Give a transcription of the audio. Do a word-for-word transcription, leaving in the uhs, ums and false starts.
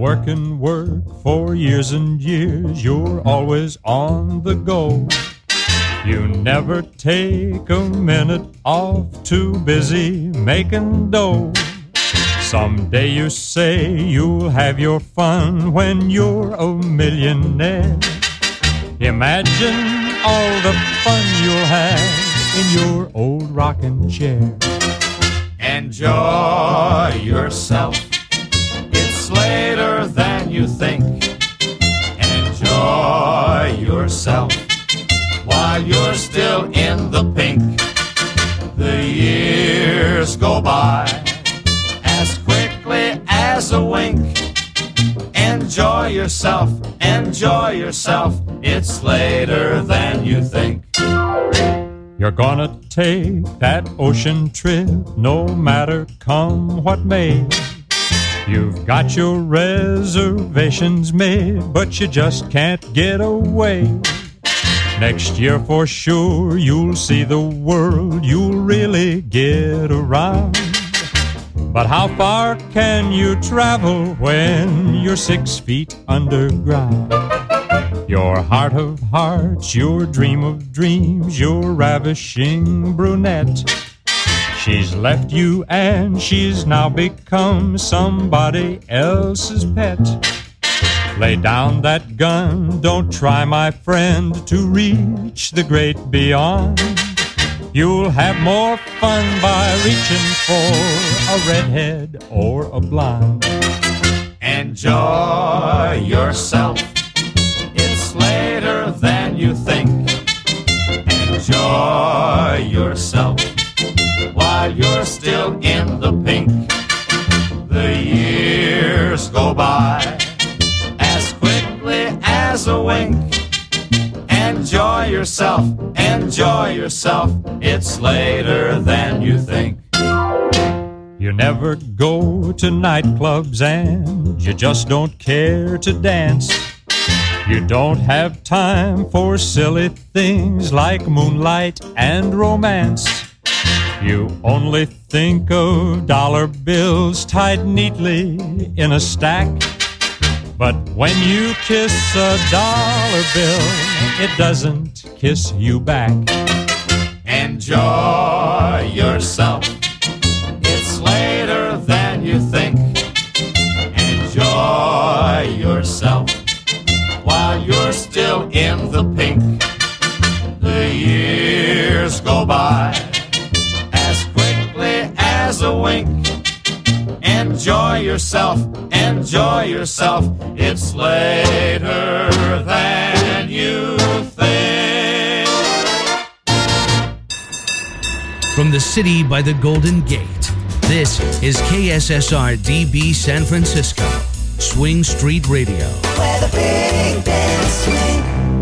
work and work for years and years. You're always on the go. You never take a minute off, too busy making dough. Someday you say you'll have your fun when you're a millionaire. Imagine all the fun you'll have in your old rocking chair. Enjoy yourself. It's later than you think. Enjoy yourself while you're still in the pink. The years go by as quickly as a wink. Enjoy yourself, enjoy yourself. It's later than you think. You're gonna take that ocean trip, no matter come what may. You've got your reservations made, but you just can't get away. Next year for sure you'll see the world, you'll really get around. But how far can you travel when you're six feet underground? Your heart of hearts, your dream of dreams, your ravishing brunette. She's left you and she's now become somebody else's pet. Lay down that gun, don't try, my friend, to reach the great beyond. You'll have more fun by reaching for a redhead or a blonde. Enjoy yourself. It's later than you think. Enjoy yourself while you're still in the pink. The years go by as quickly as a wink. Enjoy yourself, enjoy yourself. It's later than you think. You never go to nightclubs and you just don't care to dance. You don't have time for silly things like moonlight and romance. You only think of dollar bills tied neatly in a stack. But when you kiss a dollar bill, it doesn't kiss you back. Enjoy yourself. It's later than you think. Enjoy yourself while you're still in the pink. The years go by as quickly as a wink. Enjoy yourself, enjoy yourself. It's later than you think. From the city by the Golden Gate, this is K S S R D B San Francisco, Swing Street Radio. Where the big bands swing.